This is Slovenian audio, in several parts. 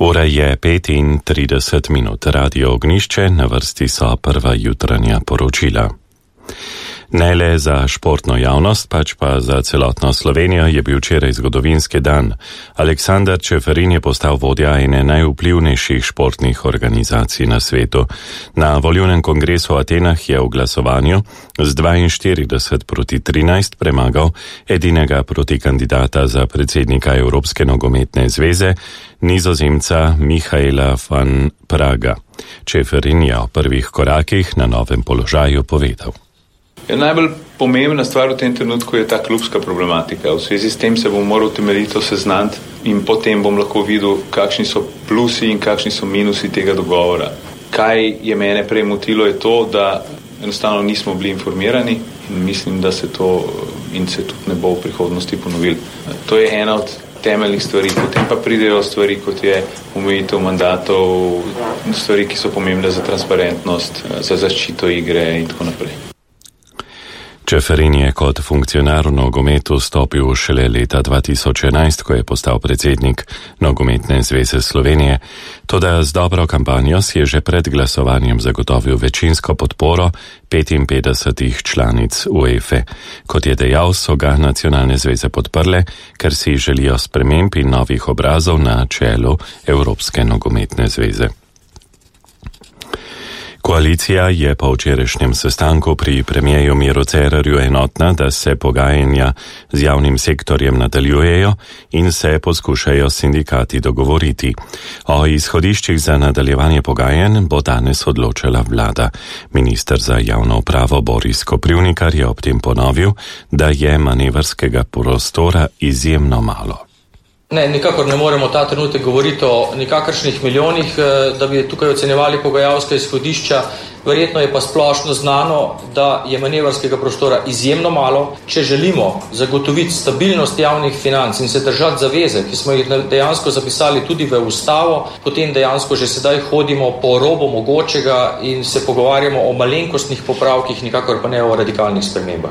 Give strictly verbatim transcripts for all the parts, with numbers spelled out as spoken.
Ura je petintrideset minut, Radio Ognišče, na vrsti so prva jutranja poročila. Ne le za športno javnost, pač pa za celotno Slovenijo je bil včeraj zgodovinski dan. Aleksander Čeferin je postal vodja ene najvplivnejših športnih organizacij na svetu. Na volilnem kongresu v Atenah je v glasovanju z dvainštirideset proti trinajst premagal edinega protikandidata za predsednika Evropske nogometne zveze, Nizozemca Michaela van Praga. Čeferin je o prvih korakih na novem položaju povedal. Ja, najbolj pomembna stvar v tem trenutku je ta klubska problematika. V zvezi s tem se bom moral temeljito seznaniti in potem bom lahko videl, kakšni so plusi in kakšni so minusi tega dogovora. Kaj je mene prej motilo je to, da enostavno nismo bili informirani in mislim, da se to in se tudi ne bo v prihodnosti ponovil. To je ena od temeljnih stvari. Potem pa pridejo stvari, kot je omejitev mandatov, stvari, ki so pomembne za transparentnost, za zaščito igre in tako naprej. Čeferin je kot funkcionar v nogometu stopil šele leta dva tisoč enajst, ko je postal predsednik Nogometne zveze Slovenije. Toda z dobro kampanjo si je že pred glasovanjem zagotovil večinsko podporo petinpetdesetih članic UEFA. Kot je dejal, so ga nacionalne zveze podprle, ker si želijo sprememb in novih obrazov na čelu Evropske nogometne zveze. Koalicija je po včerajšnjem sestanku pri premierju Miru Cerarju enotna, da se pogajanja z javnim sektorjem nadaljujejo in se poskušajo sindikati dogovoriti. O izhodiščih za nadaljevanje pogajanj bo danes odločala vlada. Minister za javno upravo Boris Koprivnikar je ob tem ponovil, da je manevrskega prostora izjemno malo. Ne, nikakor ne moremo ta trenutek govoriti o nikakršnih milijonih, da bi tukaj ocenjevali pogajalska izhodišča. Verjetno je pa splošno znano, da je manevrskega prostora izjemno malo. Če želimo zagotoviti stabilnost javnih financ in se držati zaveze, ki smo jih dejansko zapisali tudi v ustavo, potem dejansko že sedaj hodimo po robu mogočega in se pogovarjamo o malenkostnih popravkih, nikakor pa ne o radikalnih spremembah.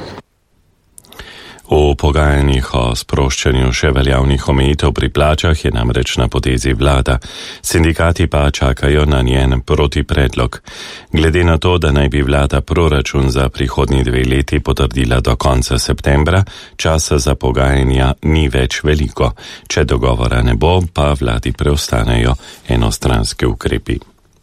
V pogajanjih o sproščanju še veljavnih omejitev pri plačah je namreč na potezi vlada. Sindikati pa čakajo na njen protipredlog. Glede na to, da naj bi vlada proračun za prihodnji dve leti potrdila do konca septembra, časa za pogajanja ni več veliko. Če dogovora ne bo, pa vladi preostanejo enostranski ukrepi.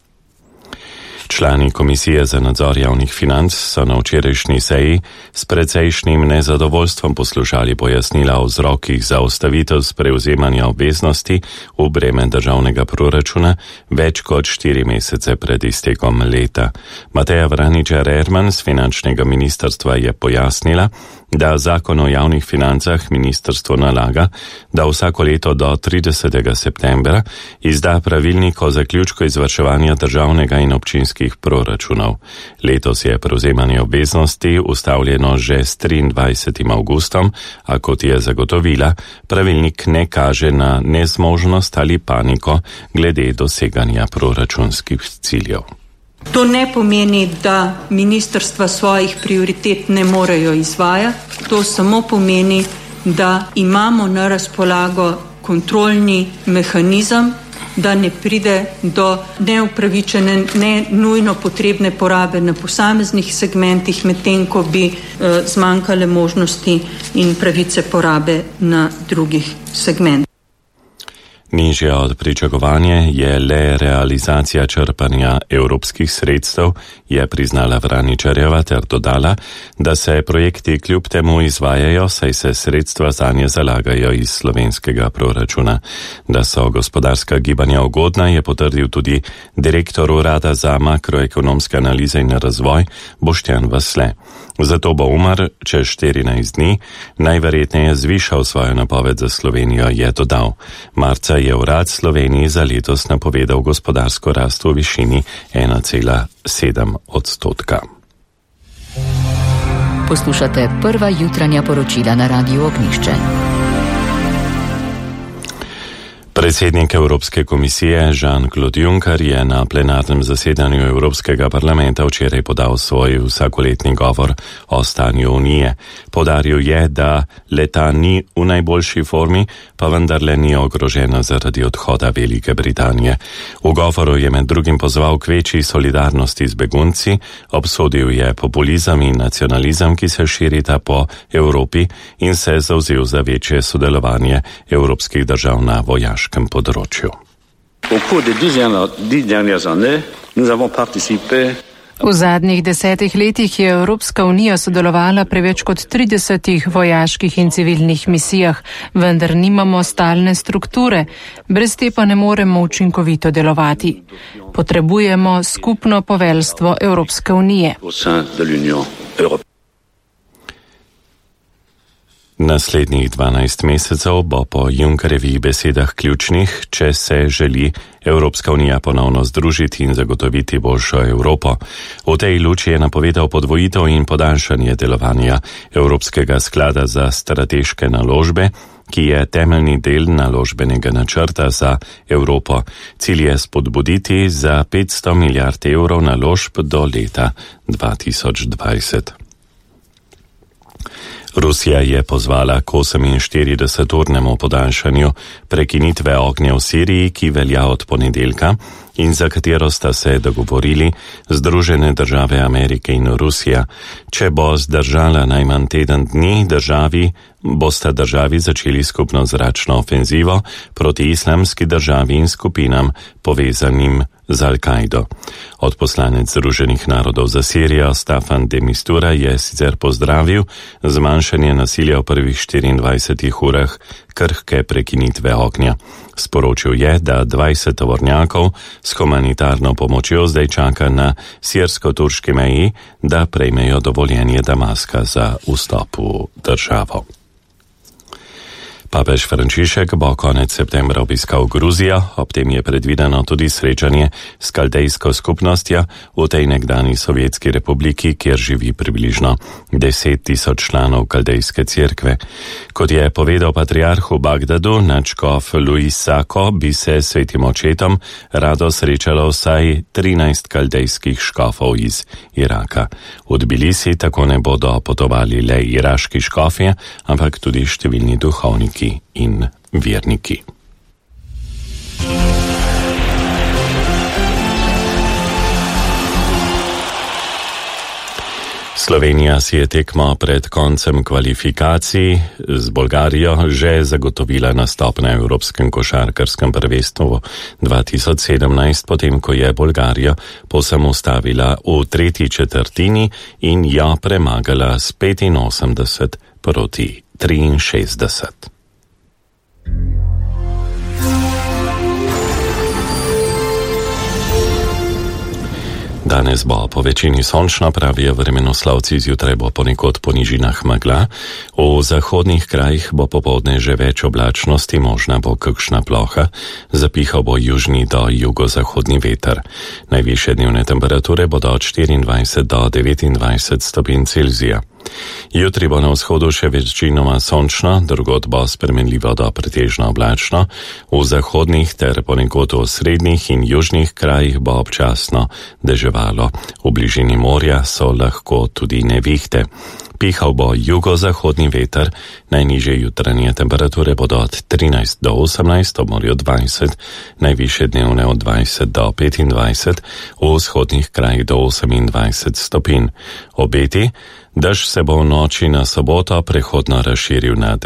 Člani Komisije za nadzor javnih financ so na včerajšnji seji s precejšnjim nezadovoljstvom poslušali pojasnila o vzrokih za ustavitev sprevzemanja obveznosti v breme državnega proračuna več kot štiri mesece pred iztekom leta. Mateja Vraničar-Erman z finančnega ministrstva je pojasnila, da zakon o javnih financah ministrstvo nalaga, da vsako leto do tridesetega septembra izda pravilnik o zaključku izvrševanja državnega in občinskih proračunov. Letos je prevzemanje obveznosti ustavljeno že s triindvajsetim avgustom, a kot je zagotovila, pravilnik ne kaže na nezmožnost ali paniko glede doseganja proračunskih ciljev. To ne pomeni, da ministrstva svojih prioritet ne morejo izvajati. To samo pomeni, da imamo na razpolago kontrolni mehanizem, da ne pride do neupravičene, ne nujno potrebne porabe na posameznih segmentih, medtem ko bi eh, zmanjkale možnosti in pravice porabe na drugih segmentih. Nižje od pričakovanja je le realizacija črpanja evropskih sredstev, je priznala Vraničarjeva ter dodala, da se projekti kljub temu izvajajo, saj se sredstva zanje zalagajo iz slovenskega proračuna. Da so gospodarska gibanja ugodna, je potrdil tudi direktor Urada za makroekonomske analize in razvoj Boštjan Vasle. Zato bo Umar čez štirinajst dni najverjetneje zvišal svojo napoved za Slovenijo, je dodal. Marca je Urad Sloveniji za letos napovedal gospodarsko rast v višini ena cela sedem odstotka. Poslušate prva jutranja poročila na Radiu Ognišče. Predsednik Evropske komisije Jean-Claude Juncker je na plenarnem zasedanju Evropskega parlamenta včeraj podal svoj vsakoletni govor o stanju Unije. Podaril je, da leta ni v najboljši formi, pa vendarle ni ogrožena zaradi odhoda Velike Britanije. V govoru je med drugim pozval k večji solidarnosti z begunci, obsodil je populizem in nacionalizem, ki se širita po Evropi, in se zavzel za večje sodelovanje evropskih držav na vojaškem področju. V zadnjih desetih letih je Evropska unija sodelovala pri več kot tridesetih vojaških in civilnih misijah, vendar nimamo stalne strukture, brez te pa ne moremo učinkovito delovati. Potrebujemo skupno poveljstvo Evropske unije. Naslednjih dvanajst mesecev bo po Junckerjevih besedah ključnih, če se želi Evropska unija ponovno združiti in zagotoviti boljšo Evropo. V tej luči je napovedal podvojitev in podaljšanje delovanja Evropskega sklada za strateške naložbe, ki je temeljni del naložbenega načrta za Evropo. Cilj je spodbuditi za petsto milijard evrov naložb do leta dva tisoč dvajset. Rusija je pozvala k oseminštirideseturnemu podaljšanju prekinitve ognja v Siriji, ki velja od ponedeljka in za katero sta se dogovorili Združene države Amerike in Rusija. Če bo zdržala najmanj teden dni, državi, bosta državi začeli skupno zračno ofenzivo proti islamski državi in skupinam povezanim z Al-Kaido. Odposlanec Združenih narodov za Sirijo Staffan de Mistura je sicer pozdravil zmanjšanje nasilja v prvih štiriindvajsetih urah krhke prekinitve ognja. Sporočil je, da dvajset tovornjakov s humanitarno pomočjo zdaj čaka na sirsko-turški meji, da prejmejo dovoljenje Damaska za vstop v državo. Papež Frančišek bo konec septembra obiskal Gruzijo, ob tem je predvideno tudi srečanje s kaldejsko skupnostjo v tej nekdani Sovjetski republiki, kjer živi približno deset tisoč članov kaldejske cerkve. Kot je povedal patriarh v Bagdadu, nadškof Luis Sako, bi se s svetim očetom rado srečalo vsaj trinajst kaldejskih škofov iz Iraka. V Tbilisi tako ne bodo potovali le iraški škofje, ampak tudi številni duhovniki in verniki. Slovenija si je tekmo pred koncem kvalifikacij z Bolgarijo že zagotovila nastop na Evropskem košarkarskem prvenstvu dva tisoč sedemnajst, potem ko je Bolgarijo povsem ustavila v tretji četrtini in jo premagala s petinosemdeset proti triinšestdeset. Danes bo po večini sončno, pravijo vremenoslovci, zjutraj bo ponekod po nižinah megla, v zahodnih krajih bo popoldne že več oblačnosti, možna bo kakšna ploha, zapihal bo južni do jugozahodni veter. Najvišje dnevne temperature bodo od štiriindvajset do devetindvajset stopinj Celzija. Jutri bo na vzhodu še večinoma sončno, drugod bo spremenljivo do pretežno oblačno, v zahodnih ter ponekod v srednjih in južnih krajih bo občasno deževalo. V bližini morja so lahko tudi nevihte. Pihal bo jugozahodni veter, najnižje jutranje temperature bodo od trinajst do osemnajst, ob morju dvajset, najvišje dnevne od dvajset do petindvajset, v vzhodnih krajih do osemindvajset stopinj. Obeti, dež se bo v noči na soboto prehodno razširil nad